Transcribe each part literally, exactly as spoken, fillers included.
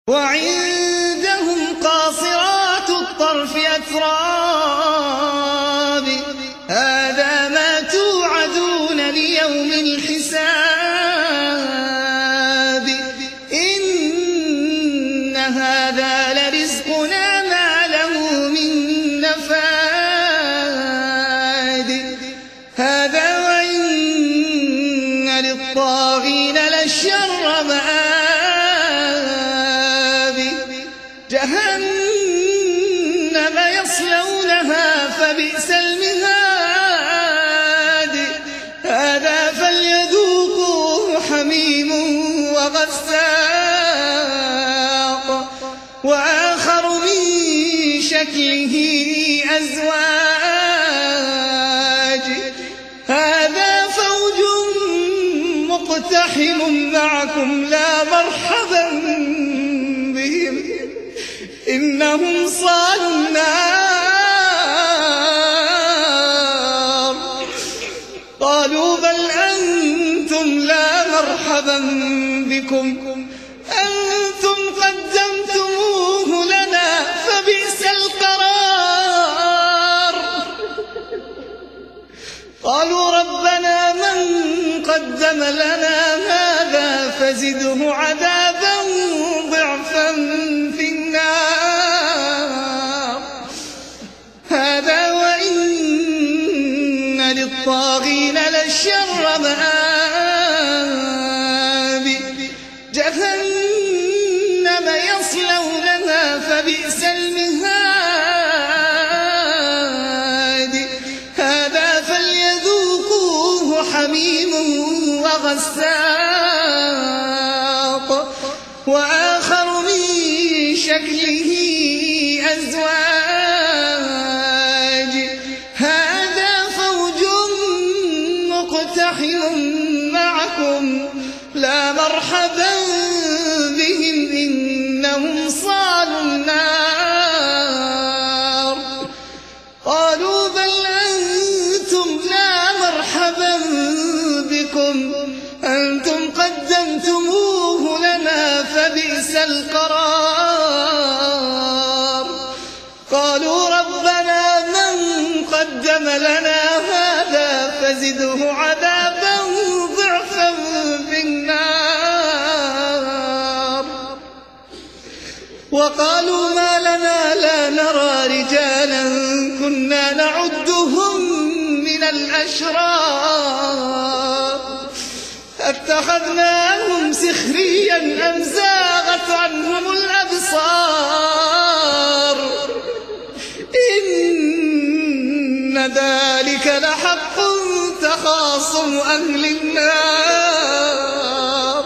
وعندهم قاصرات الطرف أتراب هذا ما توعدون ليوم الحساب إن هذا لرزقنا ما له من نفاد هذا وإن للطاغين لشر مآب جهنم يصلونها فبئس المهاد هذا فليذوقوه حميم وغساق وآخر من شكله أزواج هذا فوج مقتحم معكم لا مرحبا بهم إنهم صالوا النار قالوا بل أنتم لا مرحبا بكم أنتم قدمتموه لنا فبئس القرار قالوا ربنا من قدم لنا هذا فزده عذابا ضعفا في النار هذا وإن للطاغين لشر مآب جهنم يصلونها فبئس المهاد هذا فليذوقوه حميم وغساق وآخر من شكله أزواج هذا فوج مقتحم معكم لا مرحبا بهم إنهم صالوا النار قالوا بل أنتم لا مرحبا بكم أنتم قدمتموه لنا فبئس القرار قالوا ربنا من قدم لنا هذا فزده عذابا ضعفا في النار وقالوا ما لنا لا نرى رجالا كنا نعدهم من الأشرار اتخذناهم سخريا أم زاغت عنهم الأبصار إن ذلك لحق تخاصم أهل النار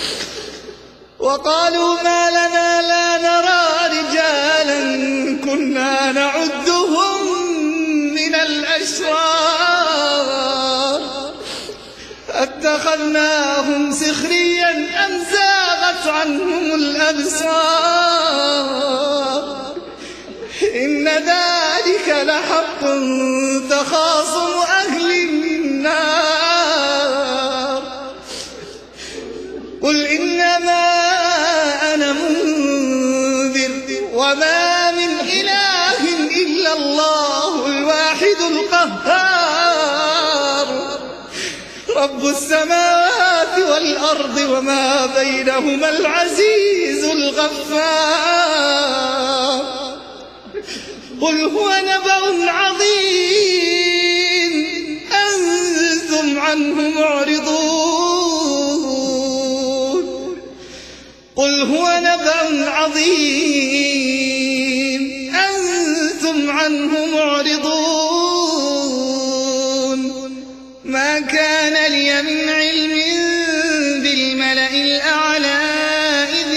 وقالوا ما لنا لا نرى رجالا كنا نعدهم من الأشرار اتخذناهم سخريا أم زاغت عنهم الأبصار إن ذلك لحق تخاصم أهل النار قل إنما أنا منذر وما من إله إلا الله الواحد القهار رب السماوات والأرض وما بينهما العزيز الغفار قل هو نبأ عظيم أنتم عنه معرضون قل هو نبأ عظيم أنتم عنه معرضون ما كان لي من علم بالملأ الأعلى إذ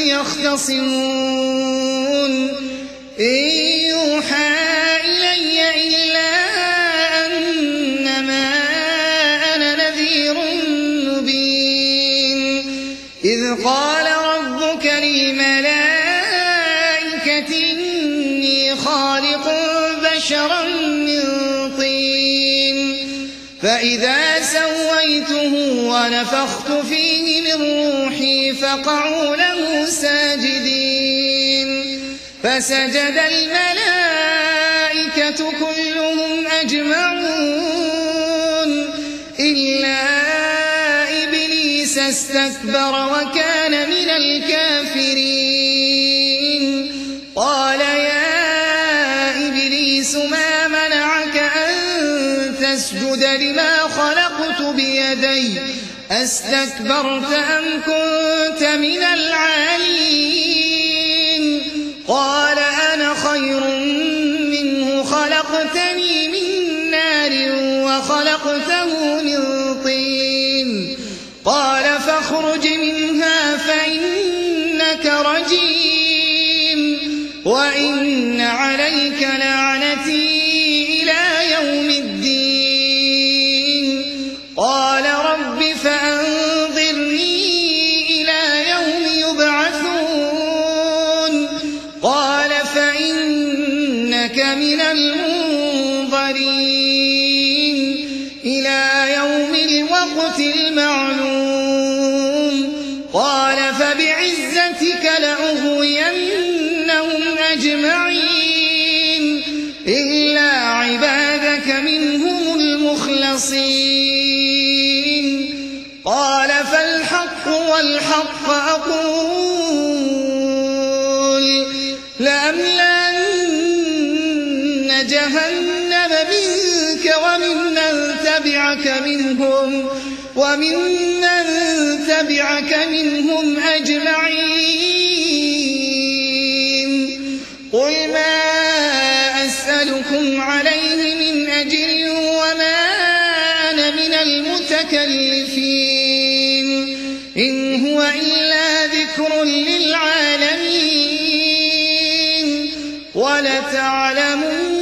يختصمون إن يوحى إلي إلا أنما أنا نذير مبين إذ قال ربك للملائكة إني خالق بشرا من طين فإذا سويته ونفخت فيه من روحي فقعوا له ساجدين فسجد الملائكة كلهم أجمعون إلا إبليس استكبر وكان من الكافرين قال يا إبليس ما منعك أن تسجد لما خلقت بيدي أستكبرت أم كنت من العالين قال أنا خير منه خلقتني من نار وخلقته من طين قال فاخرج منها فإنك رجيم وإن عليك لعنتي إلى يوم الدين قال رب فأنظرني إلى يوم يبعثون قال فإنك من المنظرين إلى يوم الوقت المعلوم قال فبعزتك لأغوينهم أجمعين إلا عبادك منهم المخلصين قال فالحق والحق أقول لأملأن جهنم منك وممن تبعك منهم وممن تبعك منهم أجمعين قل ما أسألكم عليه من أجر وما أنا من المتكلفين إن هو إلا ذكر للعالمين ولتعلمون